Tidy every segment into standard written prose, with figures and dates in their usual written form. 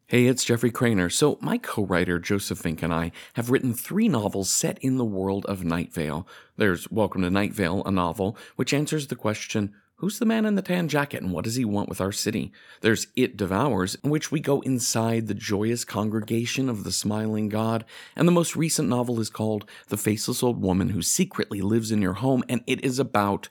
Hey, it's Jeffrey Craner. So, my co-writer Joseph Fink and I have written 3 novels set in the world of Night Vale. There's Welcome to Night Vale, a novel which answers the question, who's the man in the tan jacket and what does he want with our city? There's It Devours, in which we go inside the joyous congregation of the smiling god. And the most recent novel is called The Faceless Old Woman Who Secretly Lives in Your Home, and it is about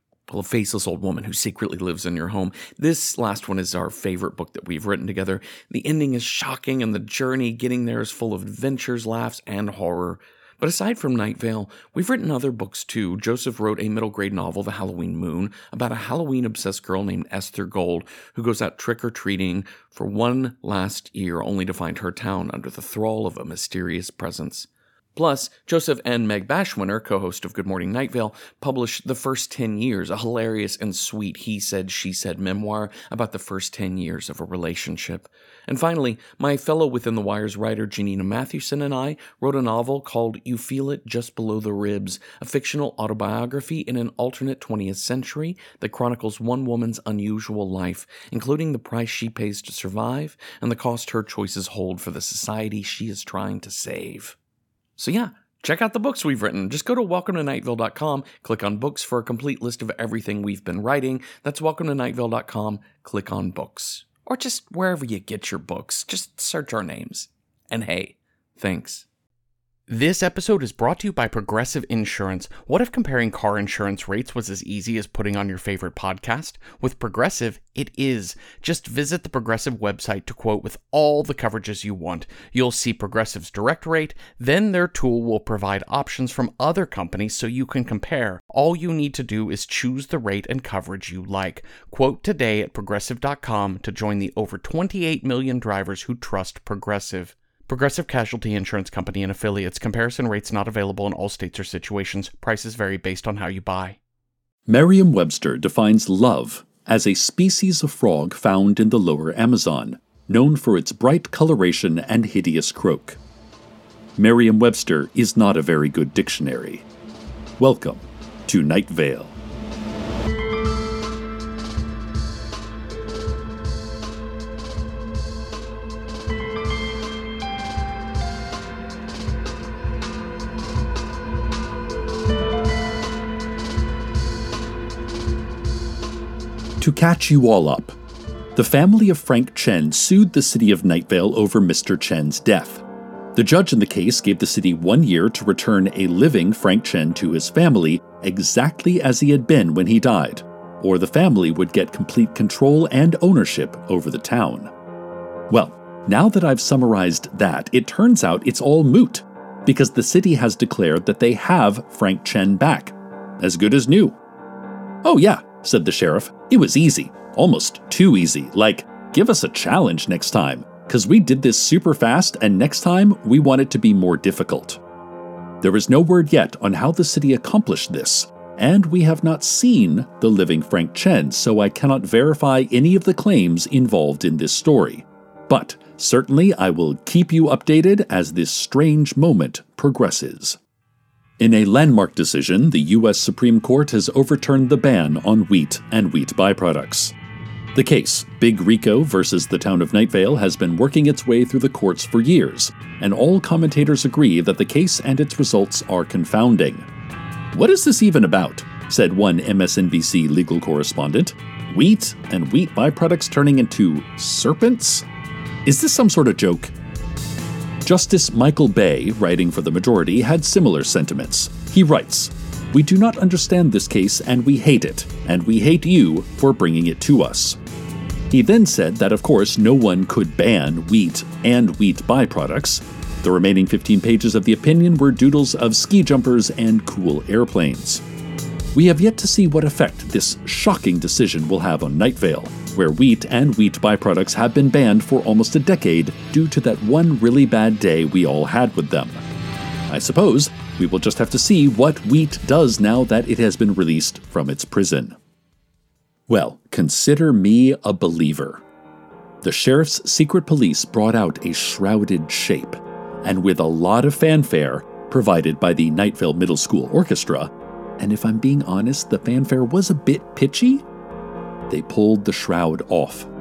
a faceless old woman who secretly lives in your home. This last one is our favorite book that we've written together. The ending is shocking, and the journey getting there is full of adventures, laughs, and horror. But aside from Night Vale, we've written other books too. Joseph wrote a middle-grade novel, The Halloween Moon, about a Halloween-obsessed girl named Esther Gold who goes out trick-or-treating for one last year only to find her town under the thrall of a mysterious presence. Plus, Joseph and Meg Bashwinner, co-host of Good Morning Night Vale, published The First 10 Years, a hilarious and sweet he said, she said memoir about the first 10 years of a relationship. And finally, my fellow Within the Wires writer Janina Mathewson and I wrote a novel called You Feel It Just Below the Ribs, a fictional autobiography in an alternate 20th century that chronicles one woman's unusual life, including the price she pays to survive and the cost her choices hold for the society she is trying to save. So yeah, check out the books we've written. Just go to welcometonightvale.com, click on books for a complete list of everything we've been writing. That's welcometonightvale.com, click on books. Or just wherever you get your books. Just search our names. And hey, thanks. This episode is brought to you by Progressive Insurance. What if comparing car insurance rates was as easy as putting on your favorite podcast? With Progressive, it is. Just visit the Progressive website to quote with all the coverages you want. You'll see Progressive's direct rate, then their tool will provide options from other companies so you can compare. All you need to do is choose the rate and coverage you like. Quote today at Progressive.com to join the over 28 million drivers who trust Progressive. Progressive Casualty Insurance Company and Affiliates. Comparison rates not available in all states or situations. Prices vary based on how you buy. Merriam-Webster defines love as a species of frog found in the lower Amazon, known for its bright coloration and hideous croak. Merriam-Webster is not a very good dictionary. Welcome to Night Vale. To catch you all up, the family of Frank Chen sued the city of Night Vale over Mr. Chen's death. The judge in the case gave the city 1 year to return a living Frank Chen to his family exactly as he had been when he died, or the family would get complete control and ownership over the town. Well, now that I've summarized that, it turns out it's all moot, because the city has declared that they have Frank Chen back, as good as new. Oh yeah, said the sheriff. It was easy. Almost too easy. Like, give us a challenge next time, because we did this super fast and next time we want it to be more difficult. There is no word yet on how the city accomplished this, and we have not seen the living Frank Chen, so I cannot verify any of the claims involved in this story. But certainly I will keep you updated as this strange moment progresses. In a landmark decision, the U.S. Supreme Court has overturned the ban on wheat and wheat byproducts. The case, Big Rico versus the town of Night Vale, has been working its way through the courts for years, and all commentators agree that the case and its results are confounding. "What is this even about?" said one MSNBC legal correspondent. "Wheat and wheat byproducts turning into serpents? Is this some sort of joke?" Justice Michael Bay, writing for the majority, had similar sentiments. He writes, "We do not understand this case and we hate it, and we hate you for bringing it to us." He then said that of course no one could ban wheat and wheat byproducts. The remaining 15 pages of the opinion were doodles of ski jumpers and cool airplanes. We have yet to see what effect this shocking decision will have on Night Vale, where wheat and wheat byproducts have been banned for almost a decade due to that one really bad day we all had with them. I suppose we will just have to see what wheat does now that it has been released from its prison. Well, consider me a believer. The sheriff's secret police brought out a shrouded shape, and with a lot of fanfare provided by the Night Vale Middle School Orchestra, and if I'm being honest, the fanfare was a bit pitchy, they pulled the shroud off.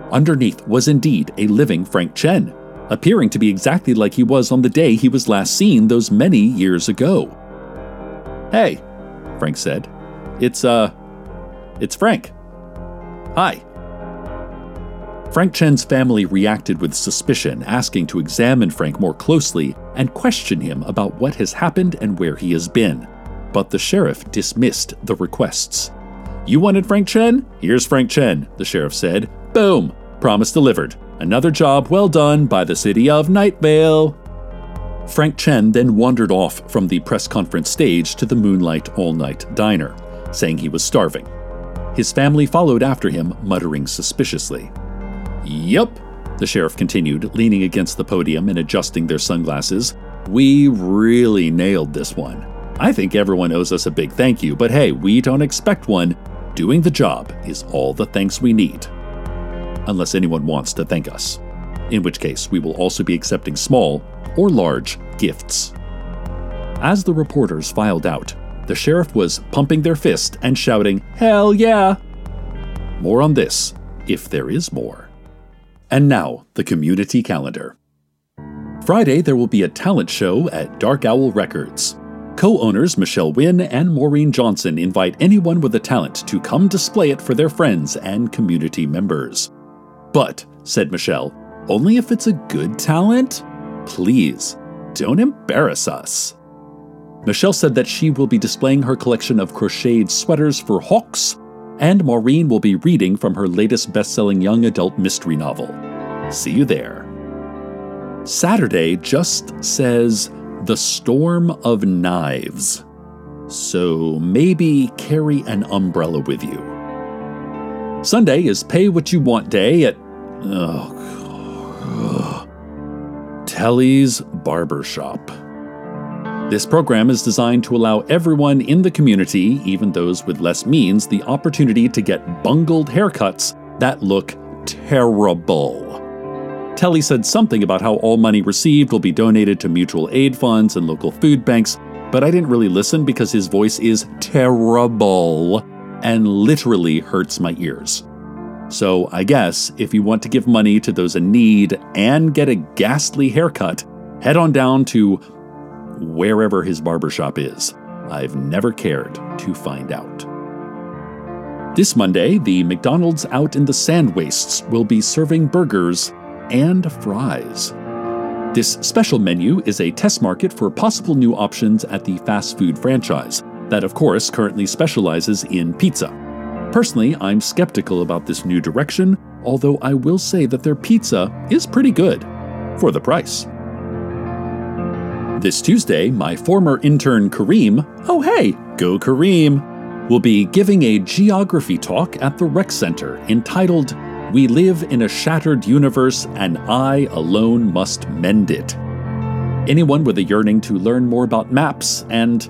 Underneath was indeed a living Frank Chen, appearing to be exactly like he was on the day he was last seen those many years ago. "Hey," Frank said. It's Frank. Hi." Frank Chen's family reacted with suspicion, asking to examine Frank more closely and question him about what has happened and where he has been. But the sheriff dismissed the requests. "You wanted Frank Chen? Here's Frank Chen," the sheriff said. "Boom! Promise delivered. Another job well done by the city of Night Vale." Frank Chen then wandered off from the press conference stage to the Moonlight All-Night Diner, saying he was starving. His family followed after him, muttering suspiciously. "Yup," the sheriff continued, leaning against the podium and adjusting their sunglasses. "We really nailed this one. I think everyone owes us a big thank you, but hey, we don't expect one. Doing the job is all the thanks we need. Unless anyone wants to thank us. In which case, we will also be accepting small or large gifts." As the reporters filed out, the sheriff was pumping their fist and shouting, "Hell yeah!" More on this, if there is more. And now, the community calendar. Friday, there will be a talent show at Dark Owl Records. Co-owners Michelle Wynn and Maureen Johnson invite anyone with a talent to come display it for their friends and community members. "But," said Michelle, "only if it's a good talent? Please, don't embarrass us." Michelle said that she will be displaying her collection of crocheted sweaters for Hawks, and Maureen will be reading from her latest best-selling young adult mystery novel. See you there. Saturday just says The Storm of Knives, so maybe carry an umbrella with you. Sunday is Pay What You Want Day at Telly's Barbershop. This program is designed to allow everyone in the community, even those with less means, the opportunity to get bungled haircuts that look terrible. Telly said something about how all money received will be donated to mutual aid funds and local food banks, but I didn't really listen because his voice is terrible and literally hurts my ears. So I guess if you want to give money to those in need and get a ghastly haircut, head on down to wherever his barbershop is. I've never cared to find out. This Monday, the McDonald's out in the sand wastes will be serving burgers and fries. This special menu is a test market for possible new options at the fast food franchise, that of course currently specializes in pizza. Personally, I'm skeptical about this new direction, although I will say that their pizza is pretty good for the price. This Tuesday, my former intern Kareem, oh hey, go Kareem, will be giving a geography talk at the Rec Center entitled "We Live in a Shattered Universe and I Alone Must Mend It." Anyone with a yearning to learn more about maps and,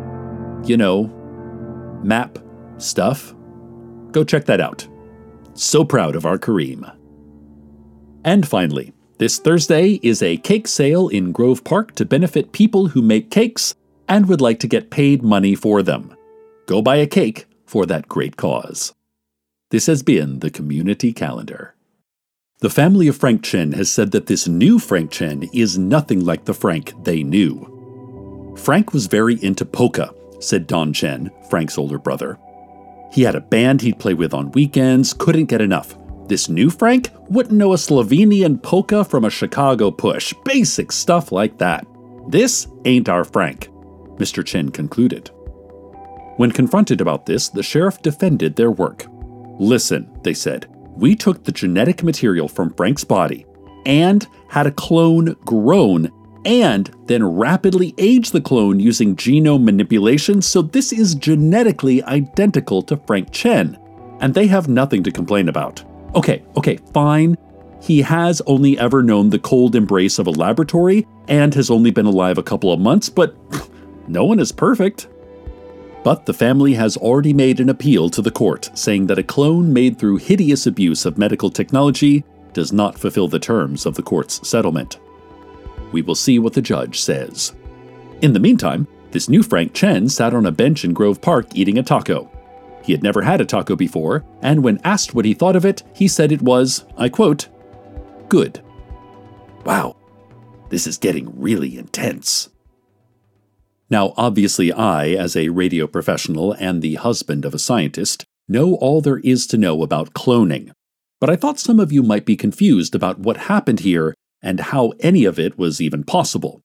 map stuff, go check that out. So proud of our Kareem. And finally, this Thursday is a cake sale in Grove Park to benefit people who make cakes and would like to get paid money for them. Go buy a cake for that great cause. This has been the Community Calendar. The family of Frank Chen has said that this new Frank Chen is nothing like the Frank they knew. Frank was very into polka, said Don Chen, Frank's older brother. He had a band he'd play with on weekends, couldn't get enough. This new Frank wouldn't know a Slovenian polka from a Chicago push, basic stuff like that. This ain't our Frank, Mr. Chen concluded. When confronted about this, the sheriff defended their work. Listen, they said, we took the genetic material from Frank's body and had a clone grown and then rapidly aged the clone using genome manipulation, so this is genetically identical to Frank Chen, and they have nothing to complain about. Okay, fine. He has only ever known the cold embrace of a laboratory and has only been alive a couple of months, but no one is perfect. But the family has already made an appeal to the court, saying that a clone made through hideous abuse of medical technology does not fulfill the terms of the court's settlement. We will see what the judge says. In the meantime, this new Frank Chen sat on a bench in Grove Park eating a taco. He had never had a taco before, and when asked what he thought of it, he said it was, I quote, "good." Wow, this is getting really intense. Now, obviously I, as a radio professional and the husband of a scientist, know all there is to know about cloning. But I thought some of you might be confused about what happened here and how any of it was even possible.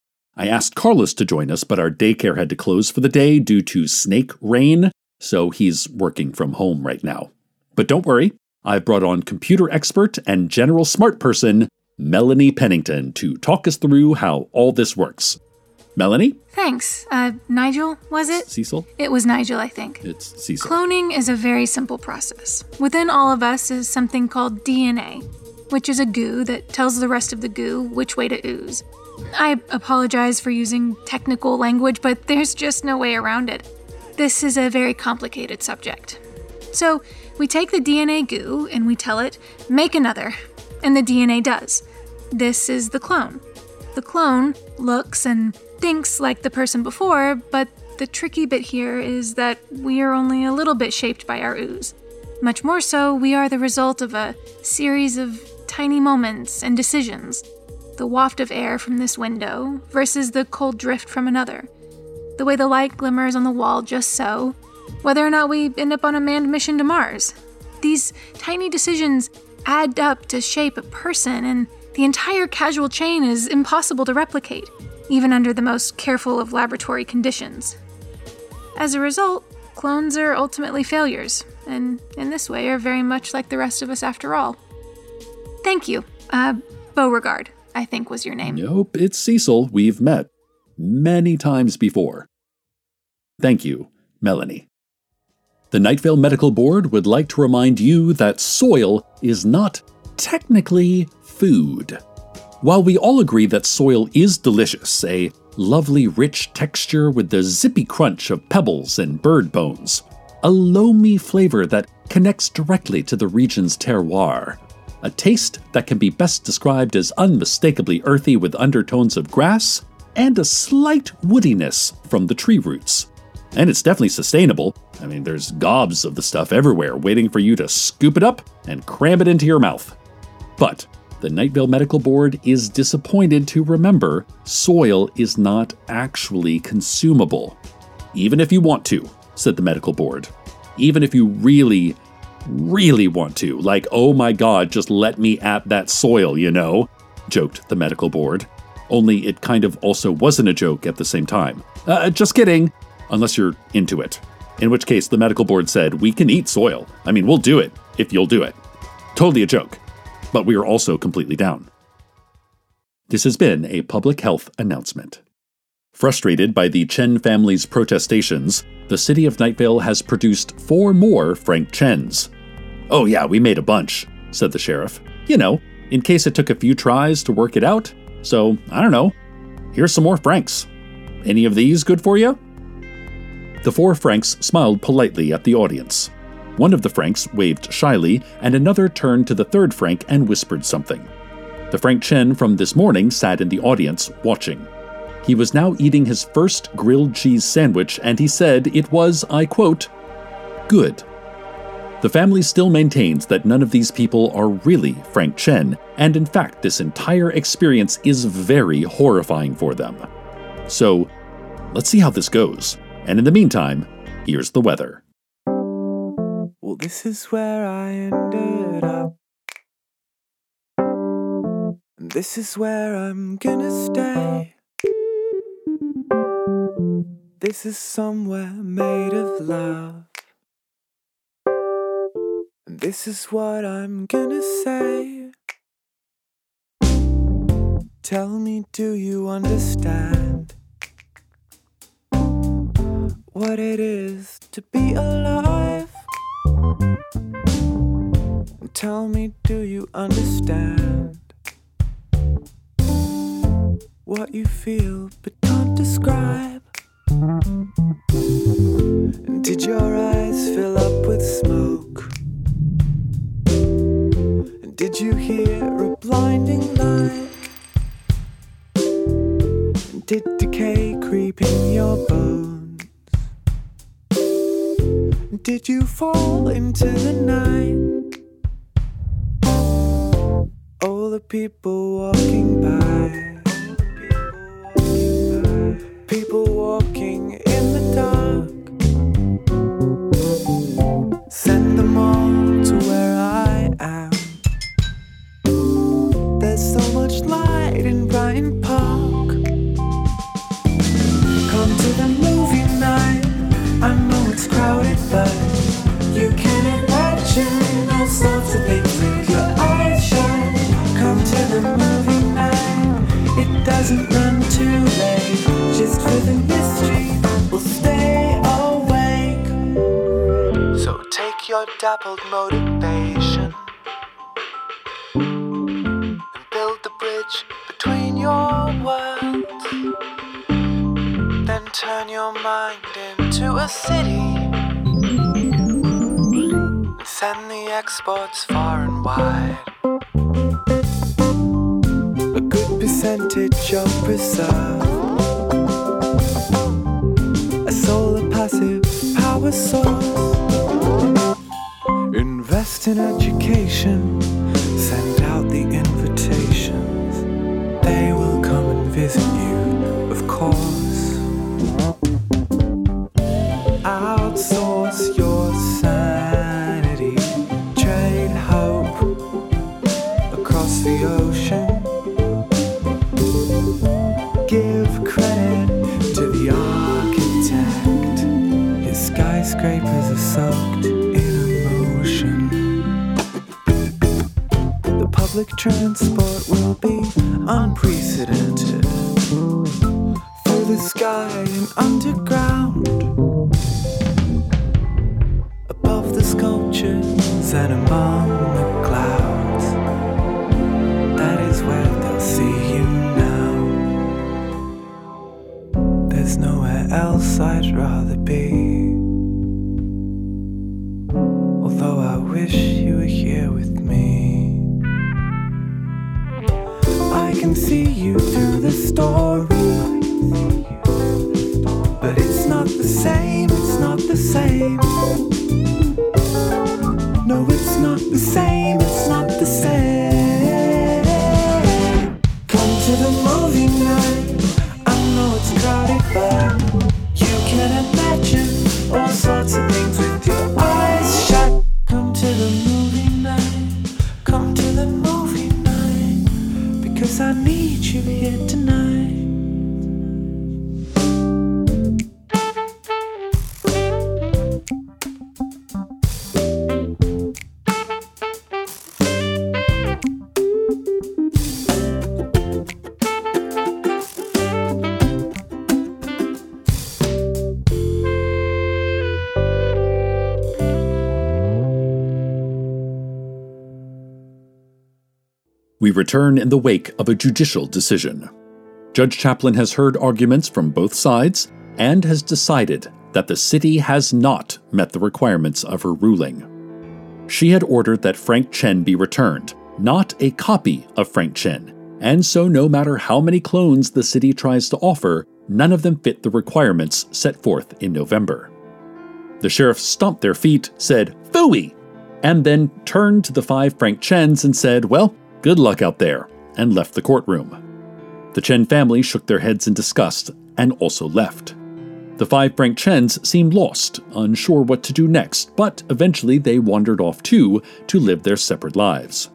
I asked Carlos to join us, but our daycare had to close for the day due to snake rain, so he's working from home right now. But don't worry, I've brought on computer expert and general smart person, Melanie Pennington, to talk us through how all this works. Melanie? Thanks. Nigel, was it? Cecil? It was Nigel, I think. It's Cecil. Cloning is a very simple process. Within all of us is something called DNA, which is a goo that tells the rest of the goo which way to ooze. I apologize for using technical language, but there's just no way around it. This is a very complicated subject. So, we take the DNA goo and we tell it, make another, and the DNA does. This is the clone. The clone looks and thinks like the person before, but the tricky bit here is that we are only a little bit shaped by our ooze. Much more so, we are the result of a series of tiny moments and decisions. The waft of air from this window versus the cold drift from another. The way the light glimmers on the wall just so. Whether or not we end up on a manned mission to Mars. These tiny decisions add up to shape a person, and the entire causal chain is impossible to replicate, even under the most careful of laboratory conditions. As a result, clones are ultimately failures, and in this way are very much like the rest of us after all. Thank you. Beauregard, I think was your name. Nope, it's Cecil. We've met many times before. Thank you, Melanie. The Night Vale Medical Board would like to remind you that soil is not technically food. While we all agree that soil is delicious, a lovely rich texture with the zippy crunch of pebbles and bird bones, a loamy flavor that connects directly to the region's terroir, a taste that can be best described as unmistakably earthy with undertones of grass, and a slight woodiness from the tree roots. And it's definitely sustainable. I mean, there's gobs of the stuff everywhere waiting for you to scoop it up and cram it into your mouth. But the Night Vale Medical Board is disappointed to remember soil is not actually consumable. Even if you want to, said the medical board. Even if you really want to. Like, oh my god, just let me at that soil, you know, joked the medical board. Only it kind of also wasn't a joke at the same time. Just kidding, unless you're into it. In which case, the medical board said, we can eat soil. I mean, we'll do it, if you'll do it. Totally a joke. But we are also completely down. This has been a public health announcement. Frustrated by the Chen family's protestations, the city of Night Vale has produced 4 more Frank Chens. Oh yeah, we made a bunch, said the sheriff. You know, in case it took a few tries to work it out. So, I don't know. Here's some more Franks. Any of these good for you? The 4 Franks smiled politely at the audience. One of the Franks waved shyly, and another turned to the 3rd Frank and whispered something. The Frank Chen from this morning sat in the audience, watching. He was now eating his first grilled cheese sandwich, and he said it was, I quote, good. The family still maintains that none of these people are really Frank Chen, and in fact this entire experience is very horrifying for them. So, let's see how this goes. And in the meantime, here's the weather. Well, this is where I ended up. And this is where I'm gonna stay. This is somewhere made of love. And this is what I'm gonna say. Tell me, do you understand what it is to be alive? Tell me, do you understand what you feel but can't describe? And did your eyes fill up with smoke? And did you hear a blinding light? And did decay creep in your bones? Did you fall into the night? All the people walking by. People walking in the dark. Send them all to where I am. There's so much light in Bryant Park. Come to the movie night. I know it's crowded, but you can imagine all sorts of things with your eyes shut. Come to the movie night. It doesn't run too late. Just for the mystery, we'll stay awake. So take your dappled motivation and build the bridge between your worlds. Then turn your mind into a city and send the exports far and wide. A good percentage of reserve, a solar passive power source. Invest in education, send out the invitations. They will come and visit you, of course. Outsource your sanity, trade hope across the ocean. Give credit to the architect. His skyscrapers are soaked in emotion. The public transport will be unprecedented. Through the sky and underground, above the sculptures and among the clouds. That is where they'll see you now. There's nowhere else I'd rather be. Although I wish you were here with me. I can see you through the story, but it's not the same, it's not the same. No, it's not the same, it's not the same. Come to the movie night. I know it's crowded, but you can imagine all sorts of things with your eyes shut. Come to the movie night. Come to the movie night. Because I need you here tonight. We return in the wake of a judicial decision. Judge Chaplin has heard arguments from both sides and has decided that the city has not met the requirements of her ruling. She had ordered that Frank Chen be returned, not a copy of Frank Chen, and so no matter how many clones the city tries to offer, none of them fit the requirements set forth in November. The sheriffs stomped their feet, said, "Phooey!" and then turned to the 5 Frank Chens and said, "Well, good luck out there," and left the courtroom. The Chen family shook their heads in disgust and also left. The 5 Frank Chens seemed lost, unsure what to do next, but eventually they wandered off too to live their separate lives.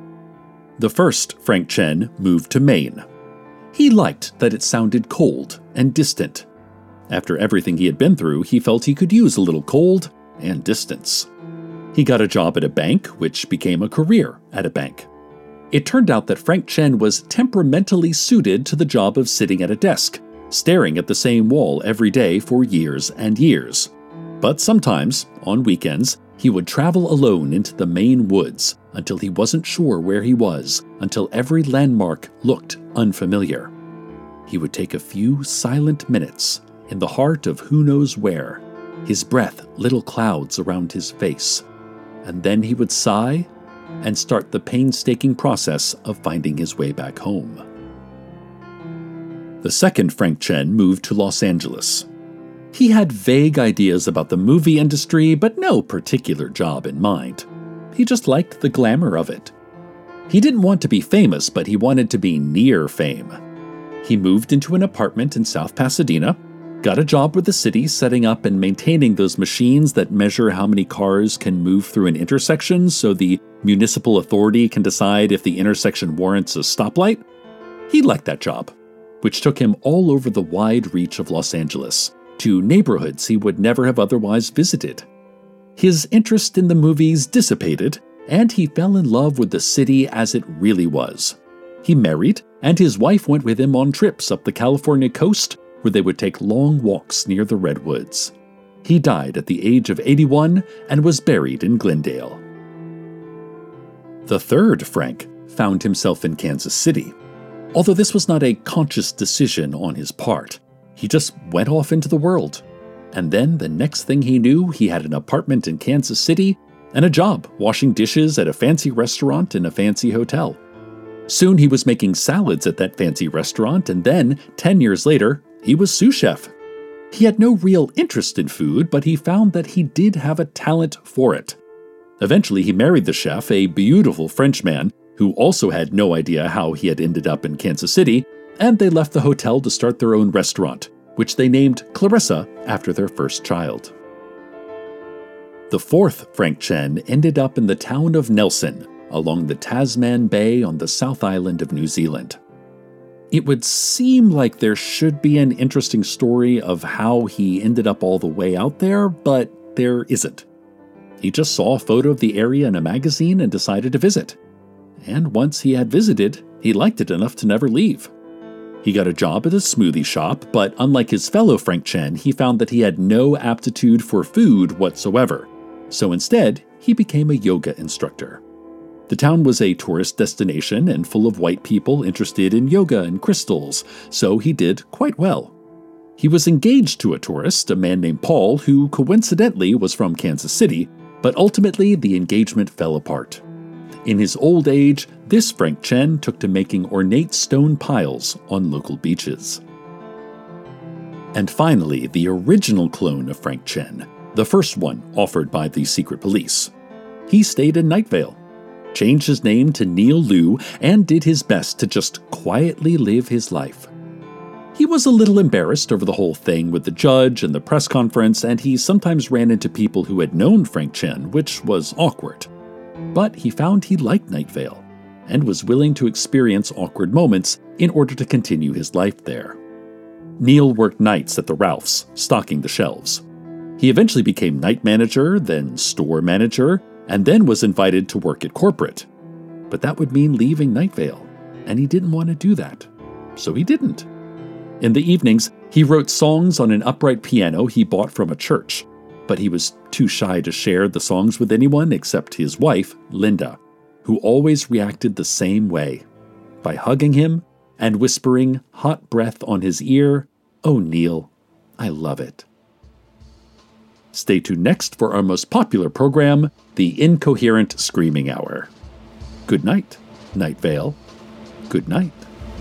The first Frank Chen moved to Maine. He liked that it sounded cold and distant. After everything he had been through, he felt he could use a little cold and distance. He got a job at a bank, which became a career at a bank. It turned out that Frank Chen was temperamentally suited to the job of sitting at a desk, staring at the same wall every day for years and years. But sometimes, on weekends, he would travel alone into the Maine woods until he wasn't sure where he was, until every landmark looked unfamiliar. He would take a few silent minutes in the heart of who knows where, his breath little clouds around his face, and then he would sigh and start the painstaking process of finding his way back home. The second Frank Chen moved to Los Angeles. He had vague ideas about the movie industry, but no particular job in mind. He just liked the glamour of it. He didn't want to be famous, but he wanted to be near fame. He moved into an apartment in South Pasadena, got a job with the city setting up and maintaining those machines that measure how many cars can move through an intersection so the municipal authority can decide if the intersection warrants a stoplight. He liked that job, which took him all over the wide reach of Los Angeles, to neighborhoods he would never have otherwise visited. His interest in the movies dissipated, and he fell in love with the city as it really was. He married, and his wife went with him on trips up the California coast, where they would take long walks near the redwoods. He died at the age of 81 and was buried in Glendale. The third Frank found himself in Kansas City. Although this was not a conscious decision on his part, he just went off into the world. And then the next thing he knew, he had an apartment in Kansas City and a job washing dishes at a fancy restaurant in a fancy hotel. Soon he was making salads at that fancy restaurant, and then, 10 years later, he was sous chef. He had no real interest in food, but he found that he did have a talent for it. Eventually he married the chef, a beautiful Frenchman, who also had no idea how he had ended up in Kansas City, and they left the hotel to start their own restaurant, which they named Clarissa after their first child. The fourth Frank Chen ended up in the town of Nelson, along the Tasman Bay on the South Island of New Zealand. It would seem like there should be an interesting story of how he ended up all the way out there, but there isn't. He just saw a photo of the area in a magazine and decided to visit. And once he had visited, he liked it enough to never leave. He got a job at a smoothie shop, but unlike his fellow Frank Chen, he found that he had no aptitude for food whatsoever. So instead, he became a yoga instructor. The town was a tourist destination and full of white people interested in yoga and crystals, so he did quite well. He was engaged to a tourist, a man named Paul, who coincidentally was from Kansas City, but ultimately the engagement fell apart. In his old age, this Frank Chen took to making ornate stone piles on local beaches. And finally, the original clone of Frank Chen, the first one offered by the secret police. He stayed in Night Vale, changed his name to Neil Liu, and did his best to just quietly live his life. He was a little embarrassed over the whole thing with the judge and the press conference, and he sometimes ran into people who had known Frank Chen, which was awkward. But he found he liked Night Vale, and was willing to experience awkward moments in order to continue his life there. Neil worked nights at the Ralphs, stocking the shelves. He eventually became night manager, then store manager, and then was invited to work at corporate. But that would mean leaving Night Vale, and he didn't want to do that. So he didn't. In the evenings, he wrote songs on an upright piano he bought from a church, but he was too shy to share the songs with anyone except his wife, Linda, who always reacted the same way, by hugging him and whispering hot breath on his ear, "Oh, Neil, I love it." Stay tuned next for our most popular program, The Incoherent Screaming Hour. Good night, Night Vale. Good night.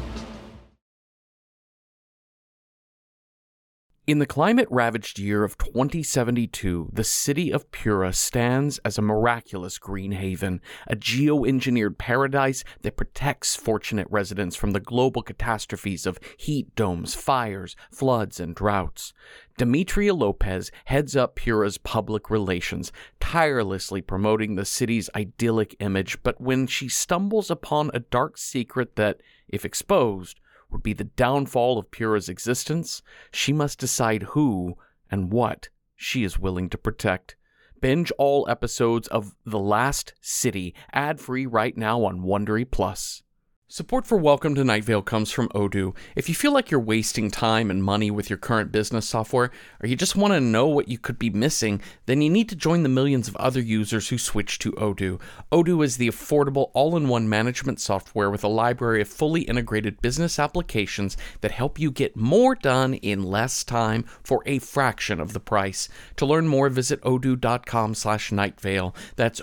In the climate-ravaged year of 2072, the city of Pura stands as a miraculous green haven, a geo-engineered paradise that protects fortunate residents from the global catastrophes of heat domes, fires, floods, and droughts. Demetria Lopez heads up Pura's public relations, tirelessly promoting the city's idyllic image, but when she stumbles upon a dark secret that, if exposed, would be the downfall of Pura's existence, she must decide who and what she is willing to protect. Binge all episodes of The Last City, ad-free right now on Wondery Plus. Support for Welcome to Night Vale comes from Odoo. If you feel like you're wasting time and money with your current business software, or you just want to know what you could be missing, then you need to join the millions of other users who switch to Odoo. Odoo is the affordable all-in-one management software with a library of fully integrated business applications that help you get more done in less time for a fraction of the price. To learn more, visit odoo.com/nightvale. That's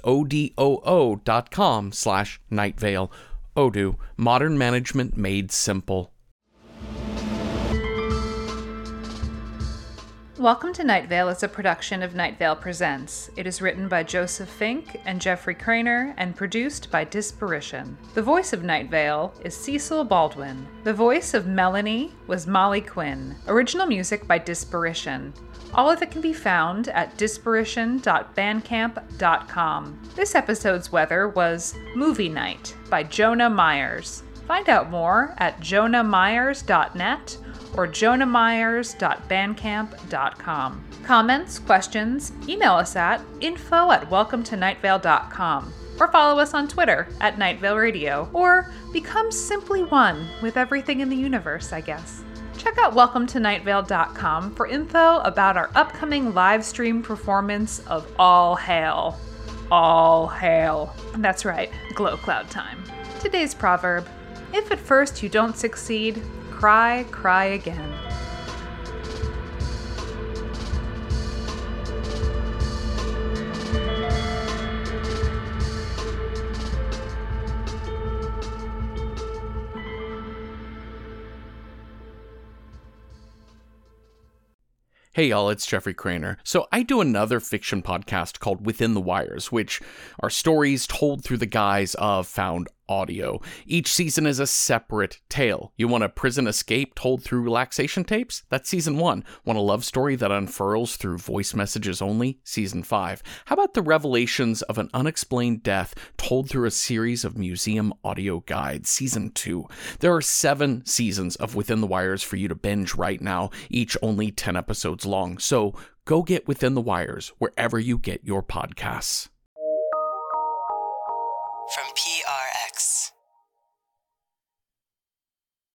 odoo.com/nightvale. Odoo, modern management made simple. Welcome to Night Vale is a production of Night Vale Presents. It is written by Joseph Fink and Jeffrey Craner and produced by Disparition. The voice of Night Vale is Cecil Baldwin. The voice of Melanie was Molly Quinn. Original music by Disparition. All of it can be found at disparition.bandcamp.com. This episode's weather was Movie Night by Jonah Myers. Find out more at jonahmyers.net or jonahmyers.bandcamp.com. Comments, questions, email us at info@welcometonightvale.com or follow us on Twitter at Night Vale Radio, or become simply one with everything in the universe, I guess. Check out welcometonightvale.com for info about our upcoming live stream performance of All Hail. All Hail. That's right, Glow Cloud time. Today's proverb: if at first you don't succeed, cry, cry again. Hey y'all, it's Jeffrey Craner. So I do another fiction podcast called Within the Wires, which are stories told through the guise of found audio. Each season is a separate tale. You want a prison escape told through relaxation tapes? That's season 1. Want a love story that unfurls through voice messages only? Season 5. How about the revelations of an unexplained death told through a series of museum audio guides? Season 2. There are 7 seasons of Within the Wires for you to binge right now, each only 10 episodes long. So go get Within the Wires wherever you get your podcasts. From P